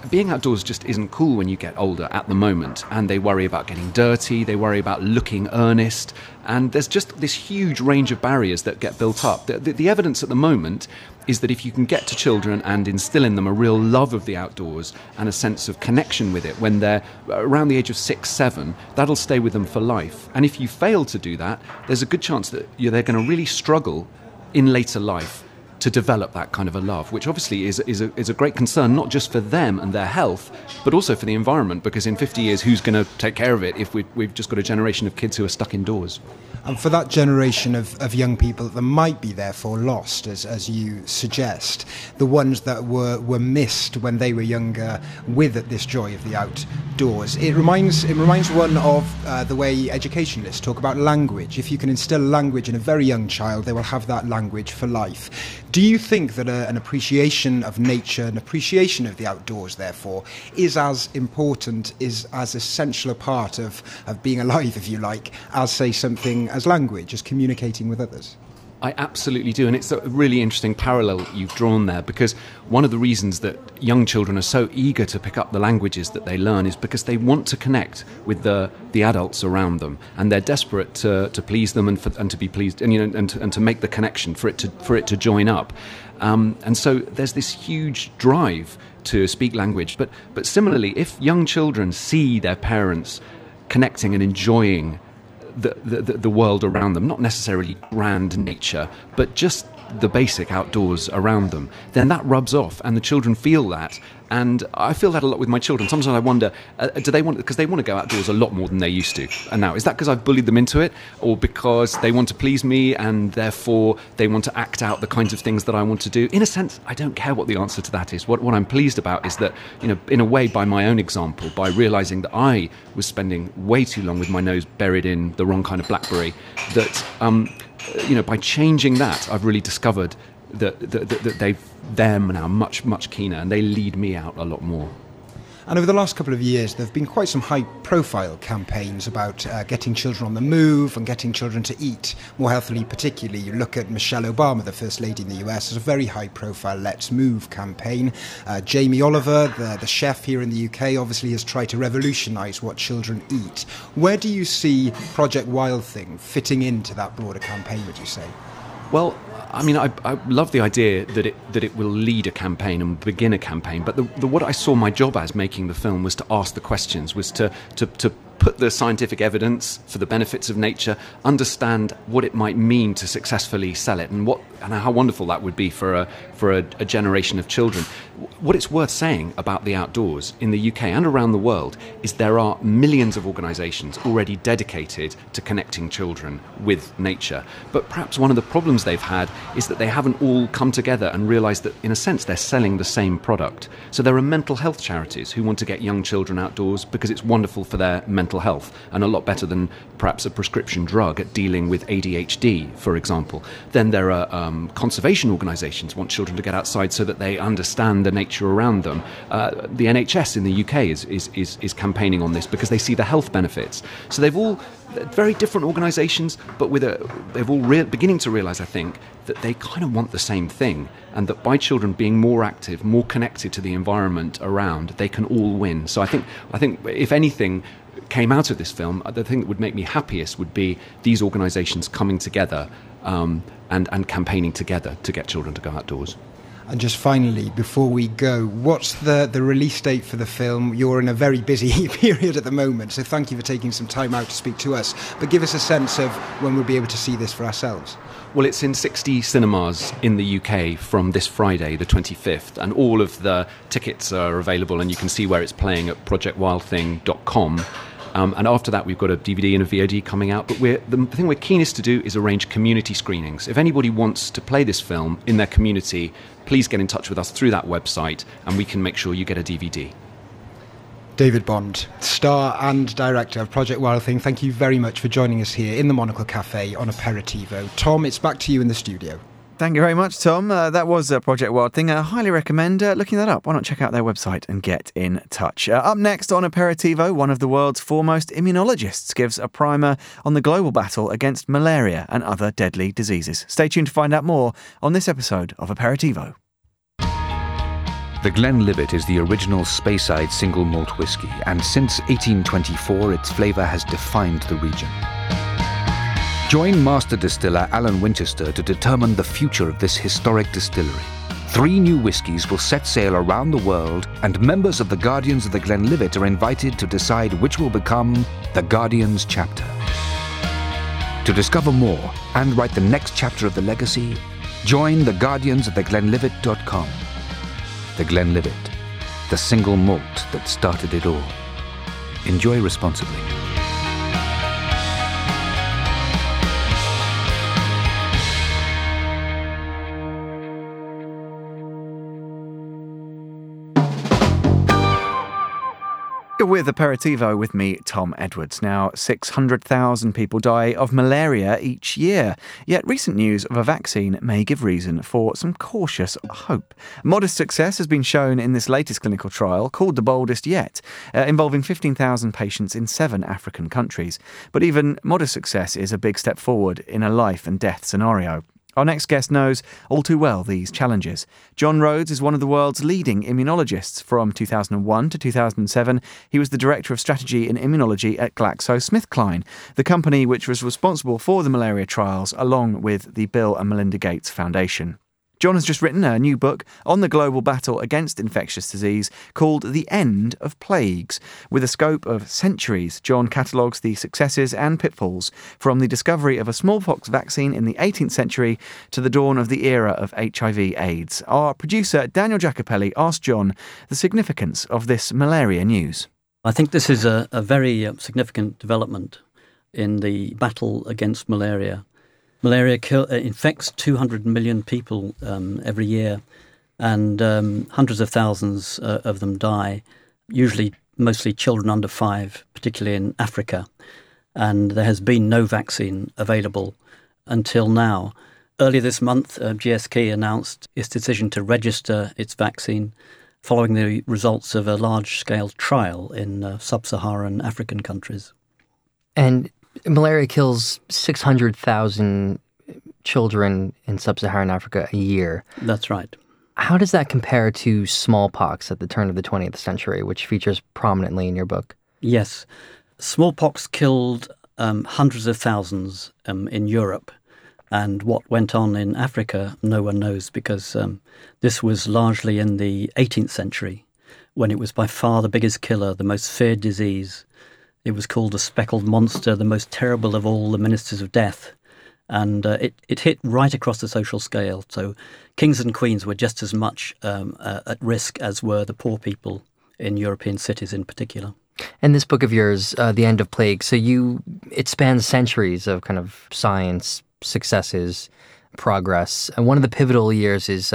being outdoors just isn't cool when you get older at the moment, and they worry about getting dirty, they worry about looking earnest, and there's just this huge range of barriers that get built up. The evidence at the moment is that if you can get to children and instill in them a real love of the outdoors and a sense of connection with it when they're around the age of 6, 7, that'll stay with them for life. And if you fail to do that, there's a good chance that they're going to really struggle in later life to develop that kind of a love, which obviously is a great concern, not just for them and their health, but also for the environment, because in 50 years, who's going to take care of it if we've just got a generation of kids who are stuck indoors? And for that generation of young people that might be therefore lost, as you suggest, the ones that were missed when they were younger with this joy of the outdoors, it reminds one of the way educationalists talk about language. If you can instill language in a very young child, they will have that language for life. Do you think that an appreciation of nature, an appreciation of the outdoors, therefore, is as important, is as essential a part of being alive, if you like, as, say, something as language, as communicating with others? I absolutely do, and it's a really interesting parallel you've drawn there, because one of the reasons that young children are so eager to pick up the languages that they learn is because they want to connect with the adults around them, and they're desperate to please them and to be pleased, and to make the connection for it to join up, and so there's this huge drive to speak language. But similarly, if young children see their parents connecting and enjoying the world around them, not necessarily grand nature, but just the basic outdoors around them, then that rubs off, and the children feel that. And I feel that a lot with my children. Sometimes I wonder, do they want, because they want to go outdoors a lot more than they used to. And now, is that because I've bullied them into it, or because they want to please me and therefore they want to act out the kinds of things that I want to do? In a sense, I don't care what the answer to that is. What I'm pleased about is that, in a way, by my own example, by realising that I was spending way too long with my nose buried in the wrong kind of blackberry, that by changing that, I've really discovered that they're now much keener, and they lead me out a lot more. And over the last couple of years, there have been quite some high-profile campaigns about getting children on the move and getting children to eat more healthily. Particularly, you look at Michelle Obama, the First Lady in the US, as a very high-profile Let's Move campaign. Jamie Oliver, the chef here in the UK, obviously has tried to revolutionise what children eat. Where do you see Project Wild Thing fitting into that broader campaign, would you say? Well, I love the idea that it will lead a campaign and begin a campaign. But what I saw my job as making the film was to ask the questions, was to put the scientific evidence for the benefits of nature, understand what it might mean to successfully sell it, and how wonderful that would be for a generation of children. What it's worth saying about the outdoors in the UK and around the world is there are millions of organisations already dedicated to connecting children with nature. But perhaps one of the problems they've had is that they haven't all come together and realised that, in a sense, they're selling the same product. So there are mental health charities who want to get young children outdoors because it's wonderful for their mental health, and a lot better than perhaps a prescription drug at dealing with ADHD, for example. Then there are conservation organisations who want children to get outside so that they understand the nature around them. The NHS in the UK is campaigning on this because they see the health benefits. So they've all very different organisations, but they've all beginning to realise, I think, that they kind of want the same thing, and that by children being more active, more connected to the environment around, they can all win. So I think if anything came out of this film, the thing that would make me happiest would be these organisations coming together and campaigning together to get children to go outdoors. And just finally, before we go, what's the release date for the film? You're in a very busy period at the moment, so thank you for taking some time out to speak to us. But give us a sense of when we'll be able to see this for ourselves. Well, it's in 60 cinemas in the UK from this Friday, the 25th, and all of the tickets are available, and you can see where it's playing at projectwildthing.com. And after that, we've got a DVD and a VOD coming out. But the thing we're keenest to do is arrange community screenings. If anybody wants to play this film in their community, please get in touch with us through that website, and we can make sure you get a DVD. David Bond, star and director of Project Wild Thing, thank you very much for joining us here in the Monocle Cafe on Aperitivo. Tom, it's back to you in the studio. Thank you very much, Tom. That was Project Wild Thing. I highly recommend looking that up. Why not check out their website and get in touch? Up next on Aperitivo, one of the world's foremost immunologists gives a primer on the global battle against malaria and other deadly diseases. Stay tuned to find out more on this episode of Aperitivo. The Glenlivet is the original Speyside single malt whisky, and since 1824 its flavour has defined the region. Join master distiller Alan Winchester to determine the future of this historic distillery. 3 new whiskies will set sail around the world, and members of the Guardians of the Glenlivet are invited to decide which will become the Guardians chapter. To discover more and write the next chapter of the legacy, join the Guardians at theglenlivet.com. The Glenlivet, the single malt that started it all. Enjoy responsibly. With Aperitivo with me, Tom Edwards. Now, 600,000 people die of malaria each year. Yet recent news of a vaccine may give reason for some cautious hope. Modest success has been shown in this latest clinical trial, called the boldest yet, involving 15,000 patients in 7 African countries. But even modest success is a big step forward in a life and death scenario. Our next guest knows all too well these challenges. John Rhodes is one of the world's leading immunologists. From 2001 to 2007, he was the Director of Strategy in Immunology at GlaxoSmithKline, the company which was responsible for the malaria trials, along with the Bill and Melinda Gates Foundation. John has just written a new book on the global battle against infectious disease called The End of Plagues. With a scope of centuries, John catalogues the successes and pitfalls from the discovery of a smallpox vaccine in the 18th century to the dawn of the era of HIV/AIDS. Our producer, Daniel Jacopelli, asked John the significance of this malaria news. I think this is a very significant development in the battle against malaria. Malaria infects 200 million people every year, and hundreds of thousands of them die, usually mostly children under 5, particularly in Africa. And there has been no vaccine available until now. Earlier this month, GSK announced its decision to register its vaccine following the results of a large-scale trial in sub-Saharan African countries. And malaria kills 600,000 children in sub-Saharan Africa a year. That's right. How does that compare to smallpox at the turn of the 20th century, which features prominently in your book? Yes. Smallpox killed hundreds of thousands in Europe. And what went on in Africa, no one knows, because this was largely in the 18th century, when it was by far the biggest killer, the most feared disease. It was called the speckled monster, the most terrible of all the ministers of death. And it hit right across the social scale. So kings and queens were just as much at risk as were the poor people in European cities in particular. And this book of yours, The End of Plague, so it spans centuries of kind of science, successes, progress. And one of the pivotal years is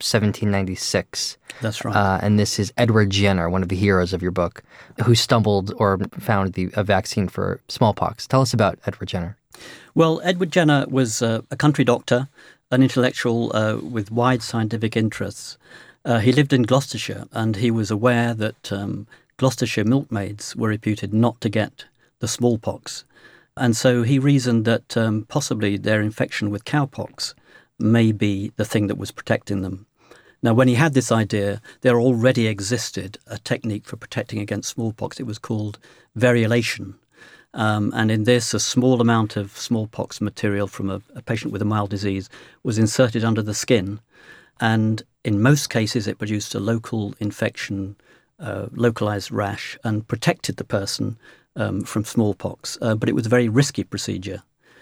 1796. That's right. And this is Edward Jenner, one of the heroes of your book, who stumbled or found a vaccine for smallpox. Tell us about Edward Jenner. Well, Edward Jenner was a country doctor, an intellectual with wide scientific interests. He lived in Gloucestershire, and he was aware that Gloucestershire milkmaids were reputed not to get the smallpox. And so he reasoned that possibly their infection with cowpox may be the thing that was protecting them. Now, when he had this idea, there already existed a technique for protecting against smallpox. It was called variolation. And in this, a small amount of smallpox material from a patient with a mild disease was inserted under the skin. And in most cases, it produced a local infection, localized rash, and protected the person from smallpox. But it was a very risky procedure.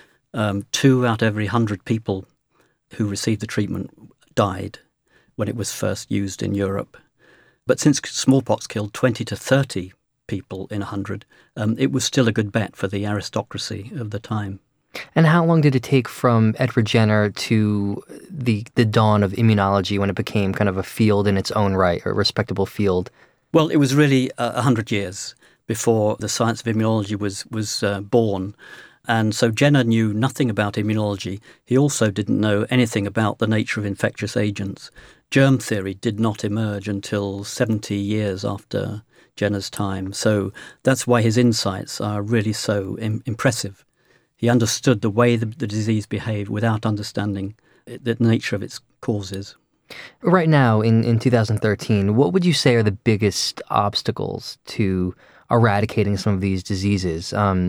2 out of every 100 people who received the treatment died when it was first used in Europe. But since smallpox killed 20 to 30 people in 100, it was still a good bet for the aristocracy of the time. And how long did it take from Edward Jenner to the dawn of immunology, when it became kind of a field in its own right, a respectable field? Well, it was really 100 years before the science of immunology was born. And so Jenner knew nothing about immunology. He also didn't know anything about the nature of infectious agents. Germ theory did not emerge until 70 years after Jenner's time. So that's why his insights are really so impressive. He understood the way the disease behaved without understanding the nature of its causes. Right now, in 2013, what would you say are the biggest obstacles to eradicating some of these diseases?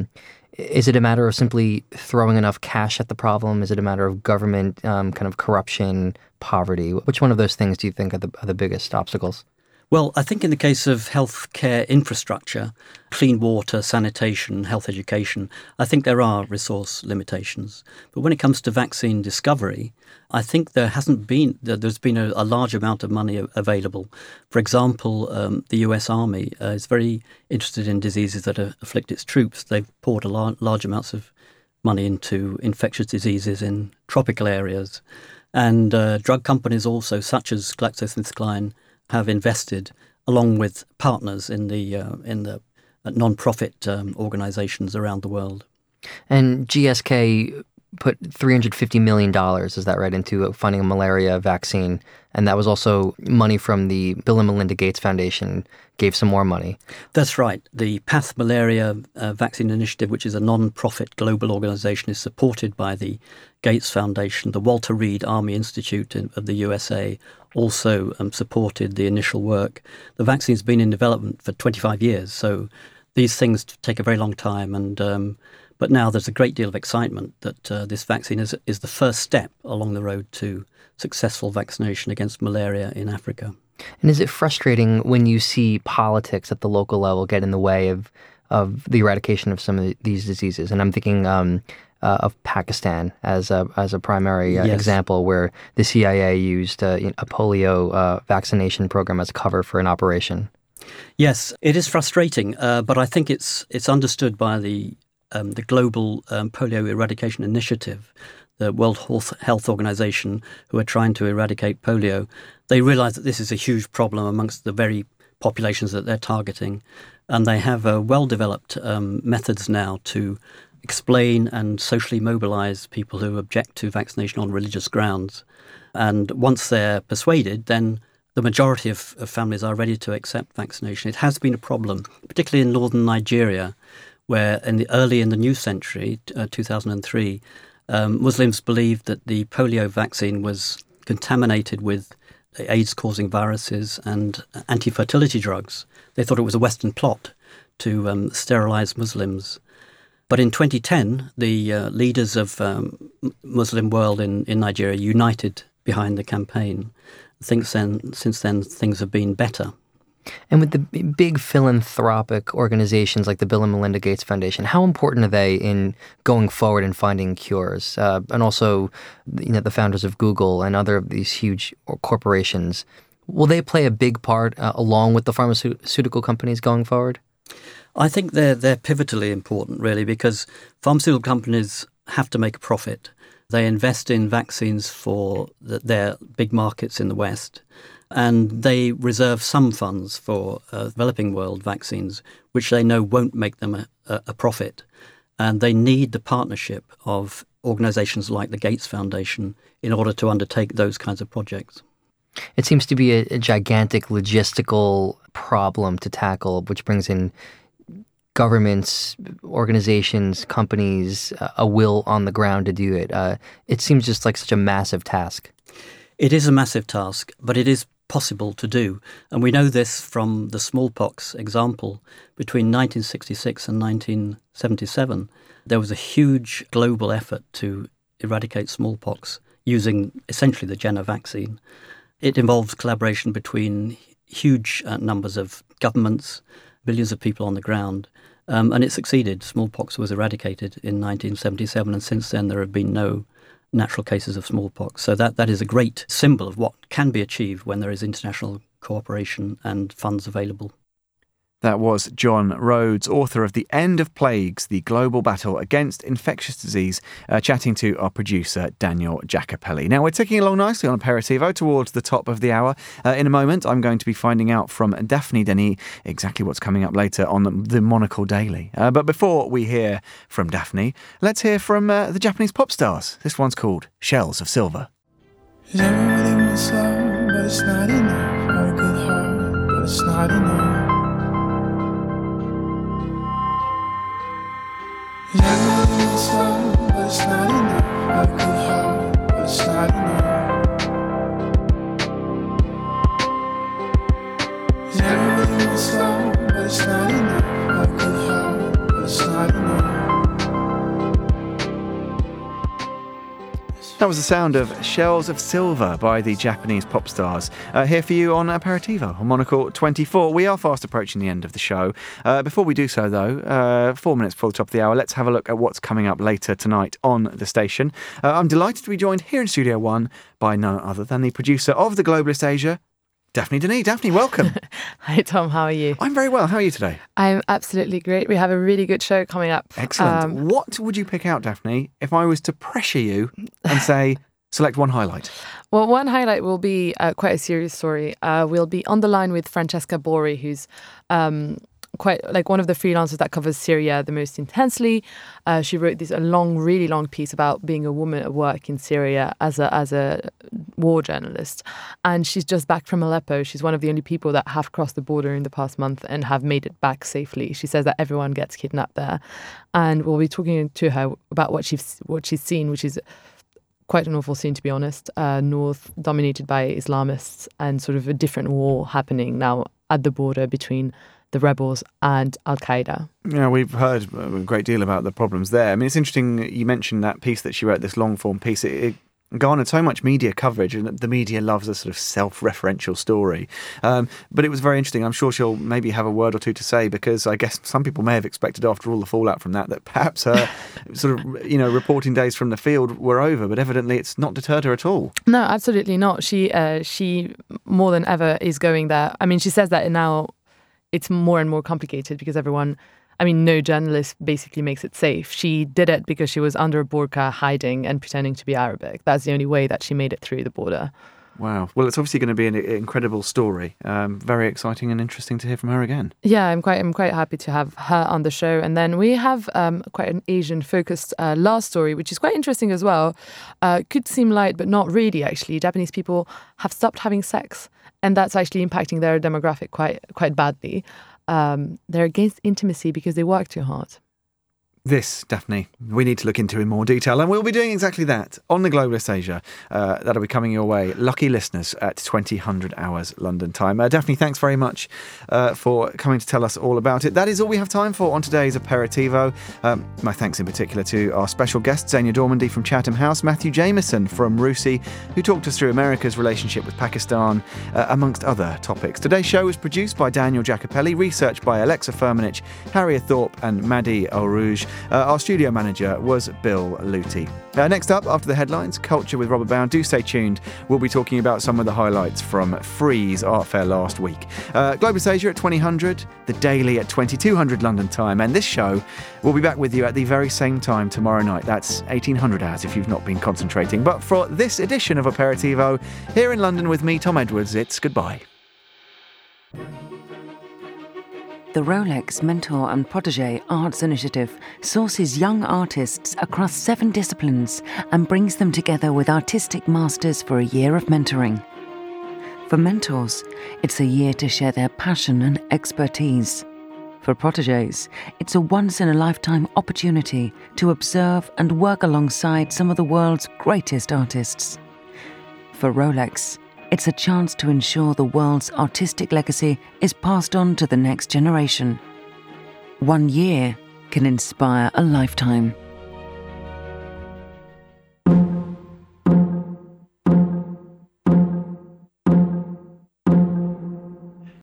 Is it a matter of simply throwing enough cash at the problem? Is it a matter of government kind of corruption, poverty? Which one of those things do you think are the biggest obstacles? Well, I think in the case of healthcare infrastructure, clean water, sanitation, health education, I think there are resource limitations. But when it comes to vaccine discovery, I think there's been a large amount of money available. For example, the US Army is very interested in diseases that afflict its troops. They've poured large amounts of money into infectious diseases in tropical areas. And drug companies also, such as GlaxoSmithKline, have invested, along with partners in the non-profit organizations around the world. And GSK put $350 million, is that right, into funding a malaria vaccine. And that was also money from the Bill and Melinda Gates Foundation gave some more money. That's right. The PATH Malaria Vaccine Initiative, which is a non-profit global organization, is supported by the Gates Foundation. The Walter Reed Army Institute of the USA also supported the initial work. The vaccine's been in development for 25 years, so these things take a very long time. But now there's a great deal of excitement that this vaccine is the first step along the road to successful vaccination against malaria in Africa. And is it frustrating when you see politics at the local level get in the way of the eradication of some of these diseases? And I'm thinking of Pakistan as a primary example, where the CIA used a polio vaccination program as cover for an operation. Yes, it is frustrating, but I think it's understood by the Global Polio Eradication Initiative, the World Health Organization, who are trying to eradicate polio. They realize that this is a huge problem amongst the very populations that they're targeting, and they have well-developed methods now to explain and socially mobilize people who object to vaccination on religious grounds. And once they're persuaded, then the majority of families are ready to accept vaccination. It has been a problem, particularly in northern Nigeria, where early in the new century, 2003, Muslims believed that the polio vaccine was contaminated with AIDS-causing viruses and anti-fertility drugs. They thought it was a Western plot to sterilize Muslims. But in 2010, the leaders of Muslim world in Nigeria united behind the campaign. Since then, things have been better. And with the big philanthropic organizations like the Bill and Melinda Gates Foundation, how important are they in going forward and finding cures? And also, the founders of Google and other of these huge corporations, will they play a big part along with the pharmaceutical companies going forward? I think they're pivotally important, really, because pharmaceutical companies have to make a profit. They invest in vaccines for their big markets in the West, and they reserve some funds for developing world vaccines, which they know won't make them a profit. And they need the partnership of organizations like the Gates Foundation in order to undertake those kinds of projects. It seems to be a gigantic logistical problem to tackle, which brings in governments, organizations, companies, a will on the ground to do it. It seems just like such a massive task. It is a massive task, but it is possible to do. And we know this from the smallpox example. Between 1966 and 1977, there was a huge global effort to eradicate smallpox using essentially the Jenner vaccine. It involves collaboration between huge numbers of governments, billions of people on the ground, and it succeeded. Smallpox was eradicated in 1977, and since then there have been no natural cases of smallpox. So that is a great symbol of what can be achieved when there is international cooperation and funds available. That was John Rhodes, author of The End of Plagues, the global battle against infectious disease, chatting to our producer, Daniel Jacopelli. Now, we're ticking along nicely on Aperitivo towards the top of the hour. In a moment, I'm going to be finding out from Daphne Denis exactly what's coming up later on the Monocle Daily. But before we hear from Daphne, let's hear from the Japanese pop stars. This one's called Shells of Silver. Everybody wants love, but it's not enough. Got a good heart, but it's not enough. Everybody wants love, but it's not enough. Got a good heart, but it's not enough. That was the sound of Shells of Silver by the Japanese pop stars. Here for you on Aperitivo on Monocle 24. We are fast approaching the end of the show. Before we do so, though, 4 minutes before the top of the hour, let's have a look at what's coming up later tonight on the station. I'm delighted to be joined here in Studio One by none other than the producer of The Globalist Asia, Daphne Denis. Daphne, welcome. Hi, Tom. How are you? I'm very well. How are you today? I'm absolutely great. We have a really good show coming up. Excellent. What would you pick out, Daphne, if I was to pressure you and say, select one highlight? Well, one highlight will be quite a serious story. We'll be on the line with Francesca Borri, who's quite like one of the freelancers that covers Syria the most intensely. She wrote a really long piece about being a woman at work in Syria as a war journalist. And she's just back from Aleppo. She's one of the only people that have crossed the border in the past month and have made it back safely. She says that everyone gets kidnapped there. And we'll be talking to her about what she's seen, which is quite an awful scene, to be honest. North dominated by Islamists and sort of a different war happening now at the border between the rebels and Al-Qaeda. Yeah, we've heard a great deal about the problems there. I mean, it's interesting you mentioned that piece that she wrote, this long-form piece. It garnered so much media coverage, and the media loves a sort of self-referential story. But it was very interesting. I'm sure she'll maybe have a word or two to say, because I guess some people may have expected, after all the fallout from that perhaps her sort of, reporting days from the field were over, but evidently it's not deterred her at all. No, absolutely not. She more than ever is going there. I mean, she says that now it's more and more complicated because no journalist basically makes it safe. She did it because she was under a burqa hiding and pretending to be Arabic. That's the only way that she made it through the border. Wow. Well, it's obviously going to be an incredible story. Very exciting and interesting to hear from her again. Yeah, I'm quite happy to have her on the show. And then we have quite an Asian-focused last story, which is quite interesting as well. Could seem light, but not really, actually. Japanese people have stopped having sex, and that's actually impacting their demographic quite badly. They're against intimacy because they work too hard. This, Daphne, we need to look into in more detail, and we'll be doing exactly that on The Globalist Asia. That'll be coming your way. Lucky listeners at 2000 hours London time. Daphne, thanks very much for coming to tell us all about it. That is all we have time for on today's Aperitivo. My thanks in particular to our special guests, Zenia Dormandy from Chatham House, Matthew Jameson from RUSI, who talked us through America's relationship with Pakistan, amongst other topics. Today's show was produced by Daniel Jacopelli, researched by Alexa Firmenich, Harriet Thorpe and Maddie Al-Rouge. Our studio manager was Bill Luty. Next up, after the headlines, Culture with Robert Bound. Do stay tuned. We'll be talking about some of the highlights from Freeze Art Fair last week. Globalist Asia at 2000, The Daily at 2200 London time. And this show will be back with you at the very same time tomorrow night. That's 1800 hours if you've not been concentrating. But for this edition of Aperitivo, here in London with me, Tom Edwards, it's goodbye. The Rolex Mentor and Protégé Arts Initiative sources young artists across 7 disciplines and brings them together with artistic masters for a year of mentoring. For mentors, it's a year to share their passion and expertise. For protégés, it's a once-in-a-lifetime opportunity to observe and work alongside some of the world's greatest artists. For Rolex, it's a chance to ensure the world's artistic legacy is passed on to the next generation. 1 year can inspire a lifetime.